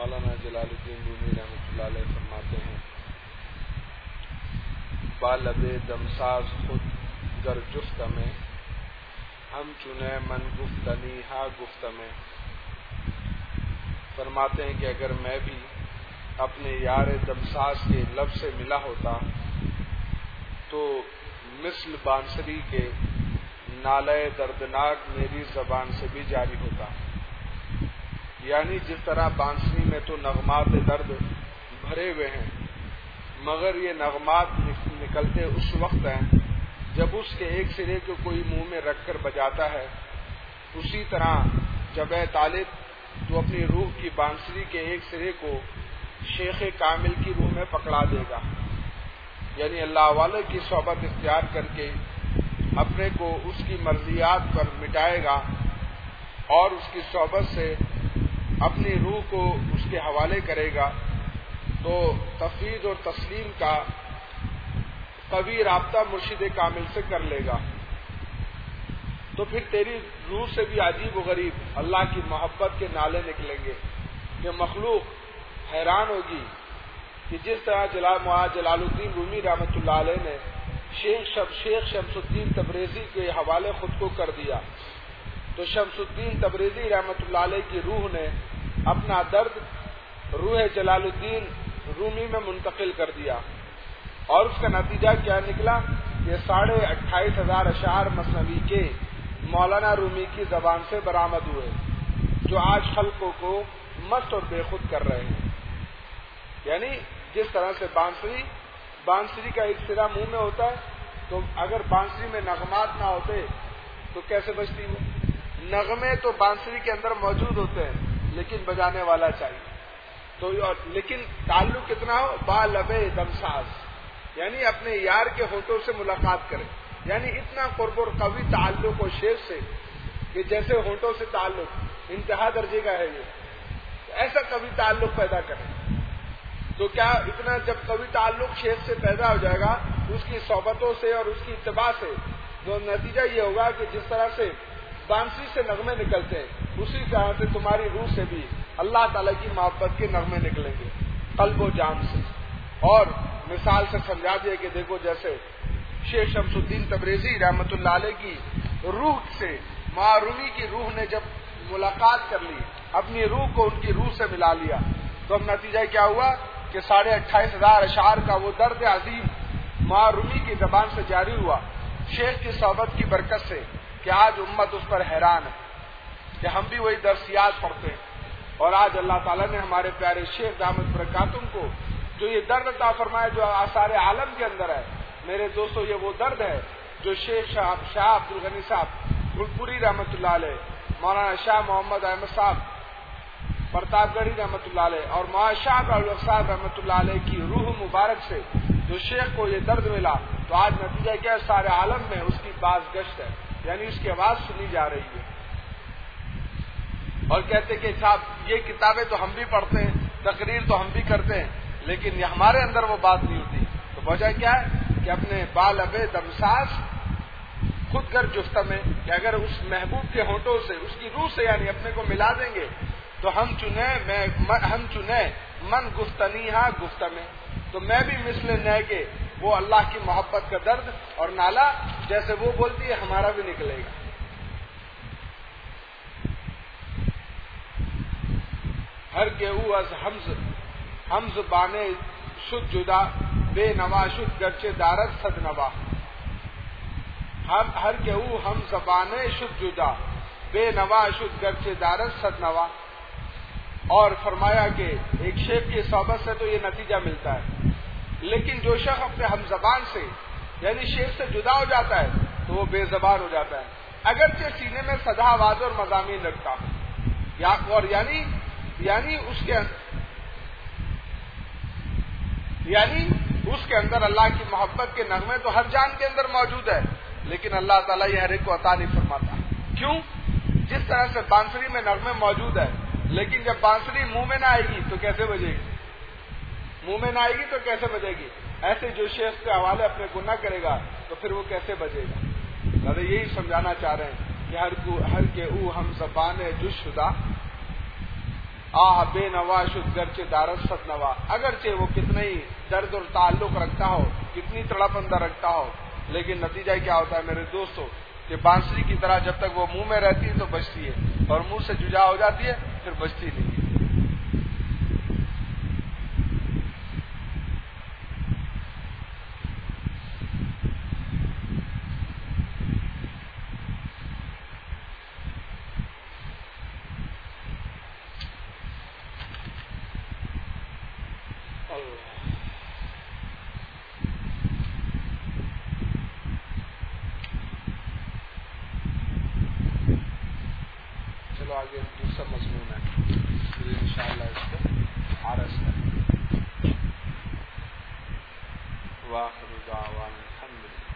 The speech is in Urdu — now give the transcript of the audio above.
مولانا جلال الدین رومی رحمۃ اللہ علیہ فرماتے ہیں، بالب دمساز خود گر جفت میں، ہم چنے من گفتنی ہا گفت میں۔ فرماتے ہیں کہ اگر میں بھی اپنے یار دمساز کے لب سے ملا ہوتا تو مثل بانسری کے نالے دردناک میری زبان سے بھی جاری ہوتا۔ یعنی جس طرح بانسری میں تو نغمات درد بھرے ہوئے ہیں، مگر یہ نغمات نکلتے اس وقت ہیں جب اس کے ایک سرے کو کوئی منہ میں رکھ کر بجاتا ہے، اسی طرح جب اے طالب تو اپنی روح کی بانسری کے ایک سرے کو شیخ کامل کی روح میں پکڑا دے گا، یعنی اللہ والے کی صحبت اختیار کر کے اپنے کو اس کی مرضیات پر مٹائے گا اور اس کی صحبت سے اپنی روح کو اس کے حوالے کرے گا، تو تفویض اور تسلیم کا قوی رابطہ مرشد کامل سے کر لے گا، تو پھر تیری روح سے بھی عجیب و غریب اللہ کی محبت کے نالے نکلیں گے کہ مخلوق حیران ہوگی کہ جس طرح جلال الدین رومی رحمۃ اللہ علیہ نے شیخ شمس الدین تبریزی کے حوالے خود کو کر دیا، تو شمس الدین تبریزی رحمۃ اللہ علیہ کی روح نے اپنا درد روح جلال الدین رومی میں منتقل کر دیا، اور اس کا نتیجہ کیا نکلا؟ یہ 28,500 اشعار مثنوی کے مولانا رومی کی زبان سے برآمد ہوئے، جو آج خلقوں کو مست اور بے خود کر رہے ہیں۔ یعنی جس طرح سے بانسری کا ایک سرا منہ میں ہوتا ہے، تو اگر بانسری میں نغمات نہ ہوتے تو کیسے بجتی وہ؟ نغمے تو بانسری کے اندر موجود ہوتے ہیں لیکن بجانے والا چاہیے، تو لیکن تعلق کتنا ہو؟ بالب دمساز، یعنی اپنے یار کے ہونٹوں سے ملاقات کرے، یعنی اتنا قرب اور قوی تعلق و شیخ سے کہ جیسے ہونٹوں سے تعلق انتہا درجے کا ہے، یہ ایسا قوی تعلق پیدا کرے۔ تو کیا اتنا جب قوی تعلق شیخ سے پیدا ہو جائے گا اس کی صحبتوں سے اور اس کی اتباع سے، تو نتیجہ یہ ہوگا کہ جس طرح سے بانسری سے نغمے نکلتے ہیں اسی طرح سے تمہاری روح سے بھی اللہ تعالیٰ کی محبت کے نغمے نکلیں گے قلب و جان سے۔ اور مثال سے سمجھا دیا کہ دیکھو جیسے شیخ شمس الدین تبریزی رحمۃ اللہ علیہ کی روح سے معرومی کی روح نے جب ملاقات کر لی، اپنی روح کو ان کی روح سے ملا لیا، تو اب نتیجہ کیا ہوا کہ 28,500 اشعار کا وہ درد عظیم معرومی کی زبان سے جاری ہوا شیخ کی صحبت کی برکت سے، کہ آج امت اس پر حیران ہے کہ ہم بھی وہی درسیات پڑھتے ہیں، اور آج اللہ تعالیٰ نے ہمارے پیارے شیخ دامت برکاتہم کو جو یہ درد عطا فرمایا جو آثار عالم کے اندر ہے، میرے دوستو یہ وہ درد ہے جو شیخ شاہ عبد الغنی صاحب گلپوری رحمۃ اللہ علیہ، مولانا شاہ محمد احمد صاحب پرتاپ گڑھی رحمۃ اللہ علیہ اور مولانا شاہ صاحب رحمۃ اللہ علیہ کی روح مبارک سے جو شیخ کو یہ درد ملا، تو آج نتیجہ کیا ہے؟ سارے عالم میں اس کی باز گشت ہے، یعنی اس کی آواز سنی جا رہی ہے، اور کہتے کہ صاحب یہ کتابیں تو ہم بھی پڑھتے ہیں، تقریر تو ہم بھی کرتے ہیں، لیکن یہ ہمارے اندر وہ بات نہیں ہوتی۔ تو وجہ کیا ہے کہ اپنے بالب دمساز خود کر جفت میں، کہ اگر اس محبوب کے ہونٹوں سے اس کی روح سے یعنی اپنے کو ملا دیں گے تو ہم چنے من گفتنی ہاں گفت میں، تو میں بھی مثل نئے کے وہ اللہ کی محبت کا درد اور نالا جیسے وہ بولتی ہے ہمارا بھی نکلے گا۔ ہر کے او از حمز بانے شد جدا، بے نوا شد گرچے دارد صد نوا۔ ہر کے او ہم زبانے شد جدا، بے نوا شد گرچے دارد صد نوا۔ اور فرمایا کہ ایک شیخ کی صحبت سے تو یہ نتیجہ ملتا ہے، لیکن جو شخص اپنے ہم زبان سے یعنی شیخ سے جدا ہو جاتا ہے تو وہ بے زبان ہو جاتا ہے، اگرچہ سینے میں سدا آواز اور مضامین رکھتا ہو، اور یعنی اس کے اندر اللہ کی محبت کے نغمے تو ہر جان کے اندر موجود ہے، لیکن اللہ تعالیٰ یہ ہر ایک کو عطا نہیں فرماتا۔ کیوں؟ جس طرح سے بانسری میں نغمے موجود ہے، لیکن جب بانسری منہ میں نہ آئے گی تو کیسے بجے گی؟ منہ میں نہ آئے گی تو کیسے بجے گی؟ ایسے جو شیخ کے حوالے اپنے کو نہ کرے گا تو پھر وہ کیسے بجے گا؟ دادا یہی سمجھانا چاہ رہے ہیں کہ ہر کے او ہم زبان جز شدہ، آہ بے نوا شد گرچہ دارد صد نوا، اگرچہ وہ کتنا ہی درد اور تعلق رکھتا ہو، کتنی تڑپ اندر رکھتا ہو، لیکن نتیجہ کیا ہوتا ہے میرے دوستو کہ بانسری کی طرح جب تک وہ منہ میں رہتی ہے تو بجتی ہے، اور منہ سے جدا ہو جاتی ہے پھر بجتی نہیں ہے۔ چلو آگے دوسرا مضمون ہے، پھر انشاءاللہ اس کو عرض کریں۔ وآخر دعوانا الحمدللہ۔